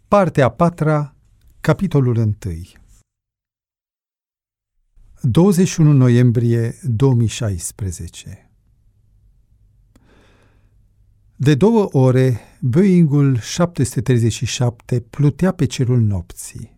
Partea a patra, capitolul 1. 21 noiembrie 2016. De 2 ore, Boeing-ul 737 plutea pe cerul nopții.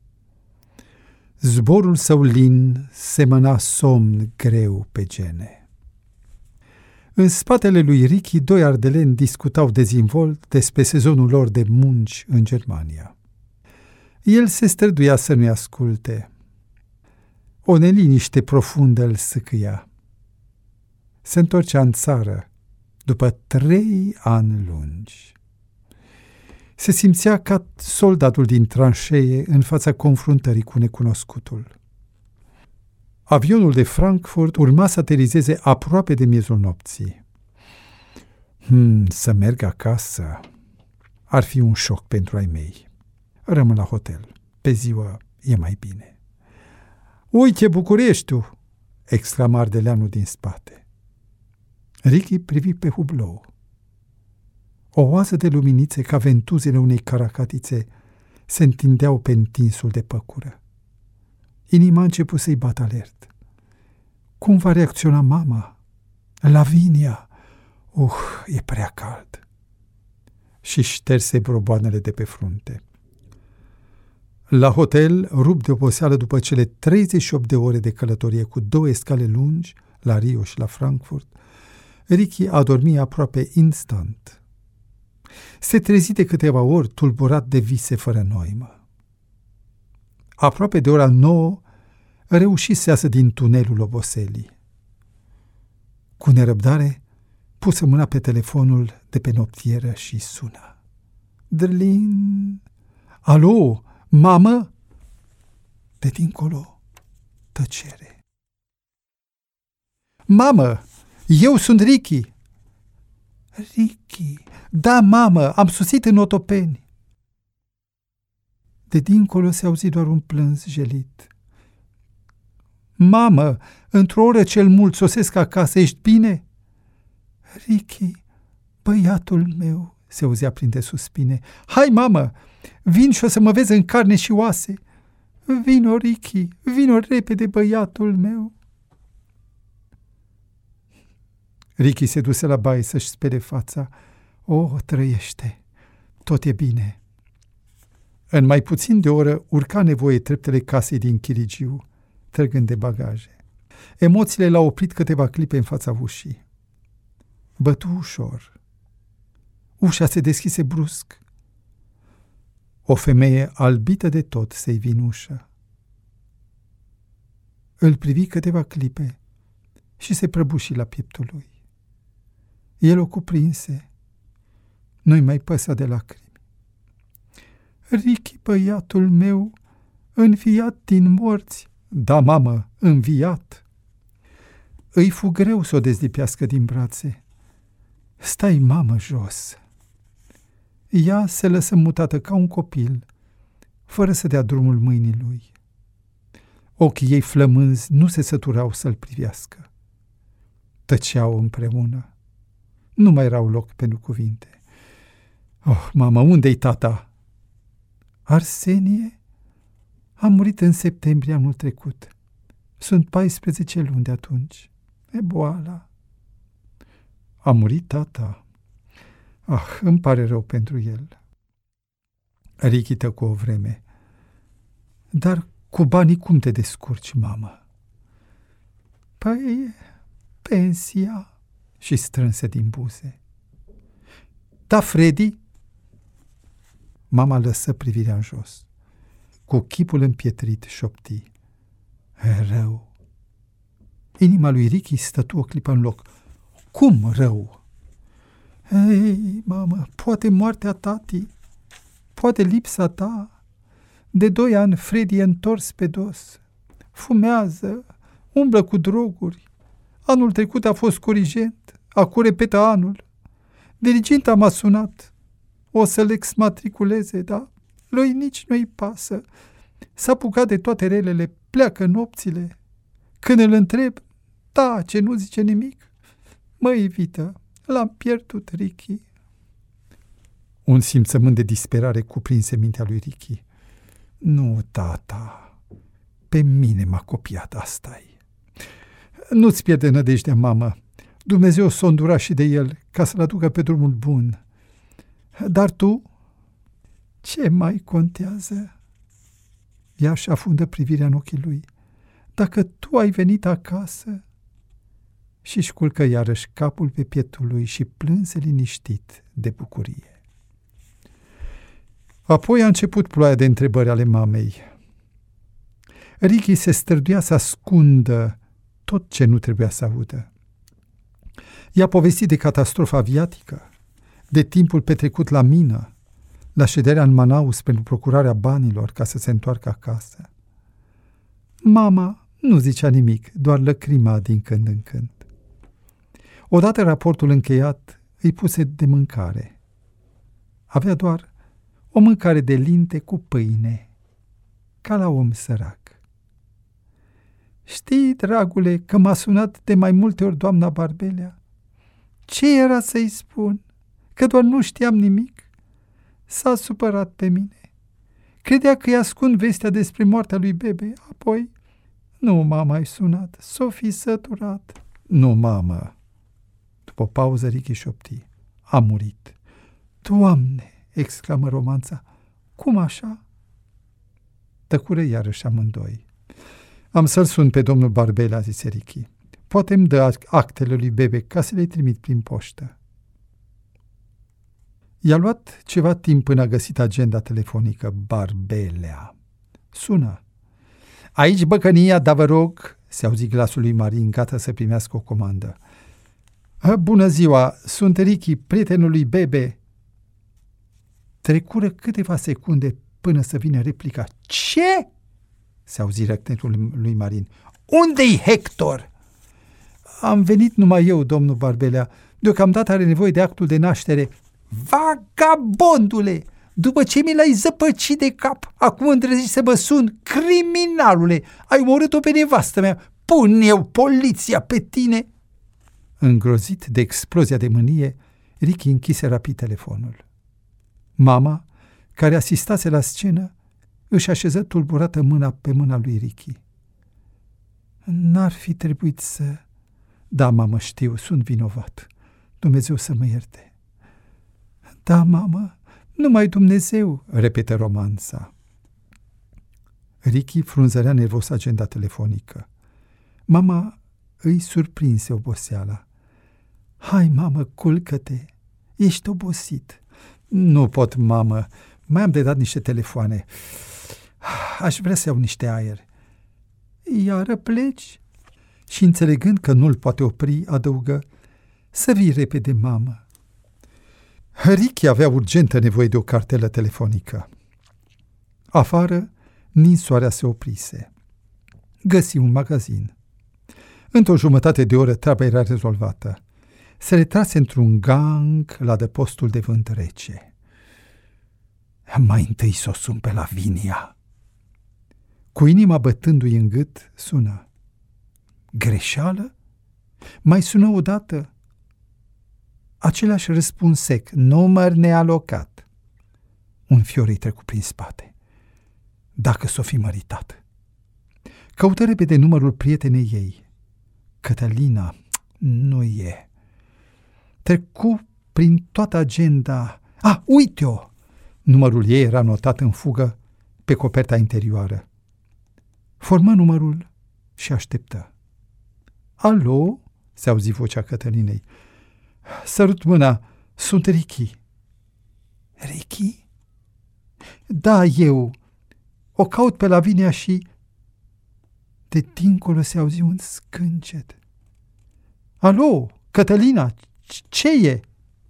Zborul său lin semăna somn greu pe gene. În spatele lui Ricky, 2 ardeleni discutau dezvolt despre sezonul lor de munci în Germania. El se străduia să nu-i asculte. O neliniște profundă îl sâcâia. Se întorcea în țară după 3 ani lungi. Se simțea ca soldatul din tranșee în fața confruntării cu necunoscutul. Avionul de Frankfurt urma să aterizeze aproape de miezul nopții. Să merg acasă ar fi un șoc pentru ai mei. Rămân la hotel. Pe ziua e mai bine. Uite Bucureștiul! Exclama ardeleanul din spate. Ricky privi pe hublou. O oază de luminițe ca ventuzele unei caracatițe se întindeau pe întinsul de păcură. Inima a început să-i bată alert. Cum va reacționa mama? Lavinia? E prea cald. Și șterse broboanele de pe frunte. La hotel, rupt de oboseală după cele 38 de ore de călătorie cu 2 scale lungi, la Rio și la Frankfurt, Ricky a dormit aproape instant. Se trezi de câteva ori tulburat de vise fără noimă. Aproape de ora 9, reuși să iasă din tunelul oboselii. Cu nerăbdare, puse mâna pe telefonul de pe noptieră și sună. Drlin! Alo, mamă? De dincolo, tăcere. Mamă, eu sunt Ricky. Ricky, da, mamă, am sosit în Otopeni. De dincolo se auzi doar un plâns gelit. Mamă, într-o oră cel mult sosesc acasă, ești bine? Ricky, băiatul meu, se auzea printre suspine. Hai, mamă, vin și o să mă vezi în carne și oase. Vino, Ricky, vino repede, băiatul meu. Ricky se duse la baie să-și spele fața. Trăiește, tot e bine. În mai puțin de o oră urca nevoie treptele casei din Chirigiu, trăgând de bagaje. Emoțiile l-au oprit câteva clipe în fața ușii. Bătu ușor. Ușa se deschise brusc. O femeie albită de tot se ivi în ușă. Îl privi câteva clipe și se prăbuși la pieptul lui. El o cuprinse. Nu-i mai păsa de lacrimi. Ricky, băiatul meu, înviat din morți. Da, mamă, înviat. Îi fu greu să o dezlipească din brațe. Stai, mamă, jos. Ea se lăsă mutată ca un copil, fără să dea drumul mâinii lui. Ochii ei flămânzi nu se săturau să-l privească. Tăceau împreună. Nu mai erau loc pentru cuvinte. Mamă, unde-i tata? Arsenie a murit în septembrie anul trecut. Sunt 14 luni de atunci. E boala. A murit tata. Îmi pare rău pentru el. Ricky tăcu o vreme. Dar cu banii cum te descurci, mamă? Păi, pensia. Și strânse din buze. Da, Freddy? Mama lăsă privirea în jos. Cu chipul împietrit șopti. Rău. Inima lui Ricky stătu o clipă în loc. Cum rău? Ei, mamă, poate moartea tati, poate lipsa ta. De 2 ani Freddy e întors pe dos. Fumează, umblă cu droguri. Anul trecut a fost corigent, acum repetă anul. Diriginta m-a sunat. O să-l exmatriculeze, da? Lui nici nu-i pasă. S-a apucat de toate relele, pleacă nopțile. Când îl întreb, tace, nu zice nimic. Măi, Vită, l-am pierdut, Ricky. Un simțământ de disperare cuprinse mintea lui Ricky. Nu, tata, pe mine m-a copiat, asta-i. Nu-ți pierde nădejdea, mamă. Dumnezeu s-o îndura și de el ca să-l aducă pe drumul bun. Dar tu, ce mai contează? Ea își afundă privirea în ochii lui. Dacă tu ai venit acasă... Și-și culcă iarăși capul pe pietul lui și plânse liniștit de bucurie. Apoi a început ploaia de întrebări ale mamei. Ricky se străduia să ascundă tot ce nu trebuia să audă. I-a povestit de catastrofa aviatică, de timpul petrecut la mină, la șederea în Manaus pentru procurarea banilor ca să se întoarcă acasă. Mama nu zicea nimic, doar lăcrima din când în când. Odată raportul încheiat, îi puse de mâncare. Avea doar o mâncare de linte cu pâine, ca la om sărac. Știi, dragule, că m-a sunat de mai multe ori doamna Barbelea? Ce era să-i spun? Că doar nu știam nimic? S-a supărat pe mine. Credea că îi ascund vestea despre moartea lui Bebe. Apoi, nu m-a mai sunat, s-o fi săturat. Nu, mamă. După o pauză, Ricky șopti. A murit. Doamne, exclamă Romanța, cum așa? Tăcură iarăși amândoi. Am să-l sun pe domnul Barbela, zise Ricky. Poate îmi dă actele lui Bebe ca să le trimit prin poștă. I-a luat ceva timp până a găsit agenda telefonică. Barbelea. Sună. Aici Băcănia, da vă rog, se auzi glasul lui Marin, gata să primească o comandă. Bună ziua, sunt Ricky, prietenul lui Bebe. Trecură câteva secunde până să vină replica. Ce? Se auzi răcnetul lui Marin. Unde-i Hector? Am venit numai eu, domnul Barbelea. Deocamdată are nevoie de actul de naștere. Vagabondule! După ce mi l-ai zăpăcit de cap, acum îndrăzi să mă sun, criminalule! Ai omorât-o pe nevastă mea! Pun eu poliția pe tine! Îngrozit de explozia de mânie, Ricky închise rapid telefonul. Mama, care asistase la scenă, își așeză tulburată mâna pe mâna lui Ricky. N-ar fi trebuit să... Da, mamă, știu, sunt vinovat. Dumnezeu să mă ierte. Da, mamă, numai Dumnezeu, repetă Romanța. Ricky frunzărea nervos agenda telefonică. Mama îi surprinse oboseala. Hai, mamă, culcă-te, ești obosit. Nu pot, mamă, mai am de dat niște telefoane. Aș vrea să iau niște aer. Iară pleci? Și înțelegând că nu-l poate opri, adăugă, să vii repede, mamă. Ricky avea urgentă nevoie de o cartelă telefonică. Afară, ninsoarea se oprise. Găsi un magazin. Într-o jumătate de oră treaba era rezolvată. Se retrase într-un gang la adăpostul de vânt rece. Mai întâi s-o sun pe Lavinia. Cu inima bătându-i în gât, sună. Greșeală? Mai sună odată. Același răspuns sec, număr nealocat. Un fior îi trecu prin spate. Dacă s-o fi măritat. Căută repede numărul prietenei ei. Cătălina, nu e. Trecu prin toată agenda. Uite-o! Numărul ei era notat în fugă pe coperta interioară. Formă numărul și așteptă. Alo? Se auzi vocea Cătălinei. Sărut mâna, sunt Ricky. Ricky? Da, eu. O caut pe Lavinia și... De dincolo se auzi un scâncet. Alo, Cătălina, ce e?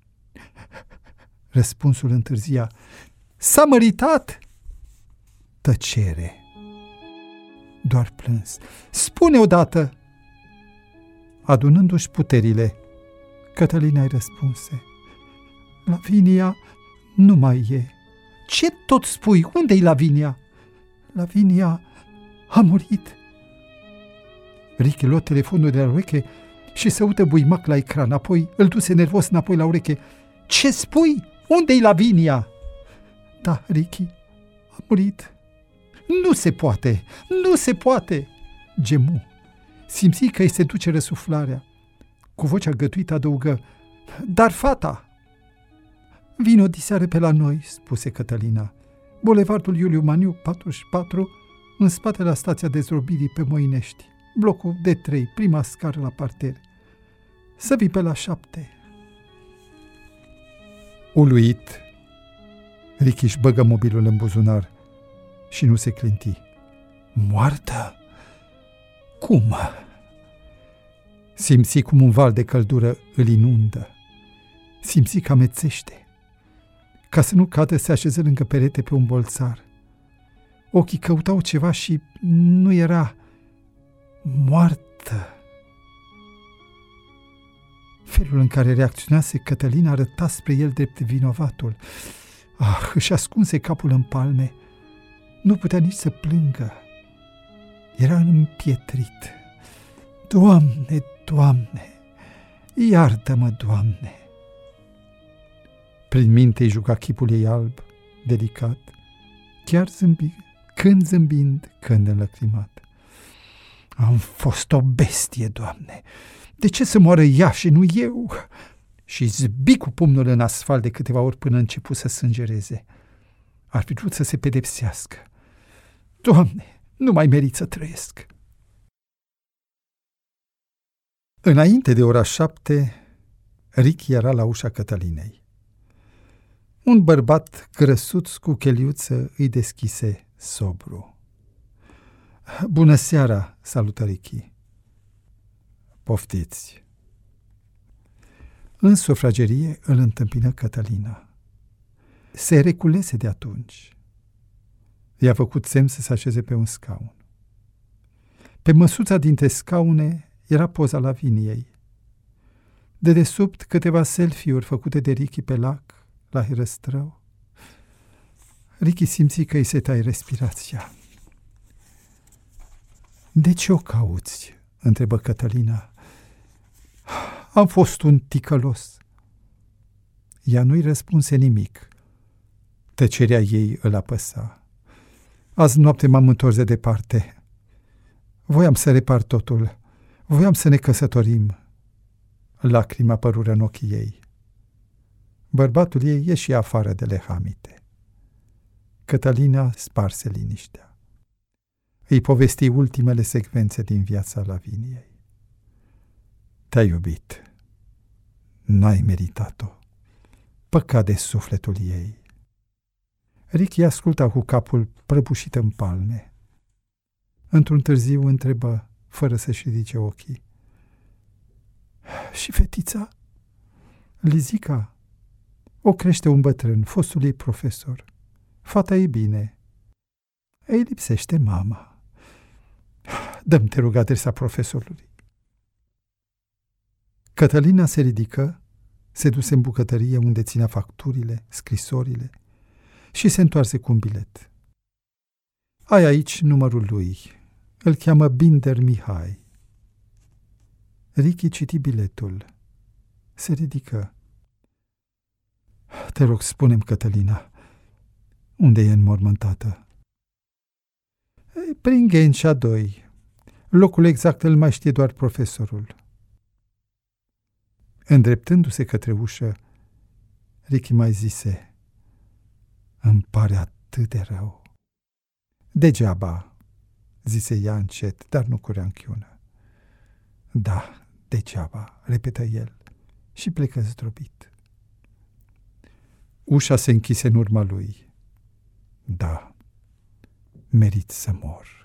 Răspunsul întârzia. S-a măritat! Tăcere. Doar plâns. Spune odată! Adunându-și puterile, Cătălina îi răspunse. Lavinia nu mai e. Ce tot spui? Unde-i Lavinia? Lavinia a murit. Ricky luă telefonul de la ureche și se uită buimac la ecran, apoi îl duse nervos înapoi la ureche. Ce spui? Unde-i Lavinia?" "Da, Ricky, a murit." "Nu se poate! Nu se poate!" gemu. Simți că îi se duce răsuflarea. Cu vocea gătuită adăugă: "Dar fata?" "Vino diseară pe la noi," spuse Cătălina. "Bulevardul Iuliu Maniu, 44, în spate la stația dezrobirii pe Moinești. Blocul D3, prima scară la parter. Să vii pe la 7. Uluit, Ricky își băgă mobilul în buzunar și nu se clinti. Moartă? Cum? Simți cum un val de căldură îl inundă. Simți că amețește. Ca să nu cadă, se așeză lângă perete pe un bolțar. Ochii căutau ceva și nu era. Moartă. Felul în care reacționase Cătălina arăta spre el drept vinovatul. Își ascunse capul în palme. Nu putea nici să plângă. Era împietrit. Doamne, Doamne, iartă-mă, Doamne! Prin minte îi juca chipul ei alb, delicat, chiar când zâmbind, când înlăcrimat. Am fost o bestie, Doamne! De ce să moară ea și nu eu? Și zbi cu pumnul în asfalt de câteva ori până început să sângereze. Ar fi vrut să se pedepsească. Doamne, nu mai merit să trăiesc. Înainte de ora 7, Ricky era la ușa Cătălinei. Un bărbat grăsuț cu cheliuță îi deschise sobru. Bună seara, salută Ricky. Poftiți. În sufragerie îl întâmpină Cătălina. Se reculese de atunci. I-a făcut semn să se așeze pe un scaun. Pe măsuța dintre scaune era poza Laviniei. Dedesubt câteva selfie-uri făcute de Ricky pe lac, la Herăstrău. Ricky simți că îi se taie respirația. De ce o cauți? Întrebă Cătălina. Am fost un ticălos. Ea nu-i răspunse nimic. Tăcerea ei îl apăsa. Azi noapte m-am întors de departe. Voiam să repar totul. Voiam să ne căsătorim. Lacrimi apărură în ochii ei. Bărbatul ei ieși afară de lehamite. Cătălina sparse liniștea. Îi povesti ultimele secvențe din viața Laviniei. Te-a iubit. N-ai meritat-o. Păcat de sufletul ei. Ricky asculta cu capul prăbușit în palme. Într-un târziu întrebă, fără să-și ridice ochii. Și fetița? Lizica? O crește un bătrân, fostul ei profesor. Fata e bine. Ei lipsește mama. Dă-mi, te rog, adresa profesorului. Cătălina se ridică, se duse în bucătărie unde ținea facturile, scrisorile și se întoarse cu un bilet. Ai aici numărul lui. Îl cheamă Binder Mihai. Ricky citi biletul. Se ridică. Te rog, spune-mi, Cătălina, unde e înmormântată? Prin Ghencea 2. Locul exact îl mai știe doar profesorul. Îndreptându-se către ușă, Ricky mai zise, îmi pare atât de rău. Degeaba, zise ea încet, dar nu cu ranchiună. Da, degeaba, repetă el și plecă zdrobit. Ușa se închise în urma lui. Da, merit să mor.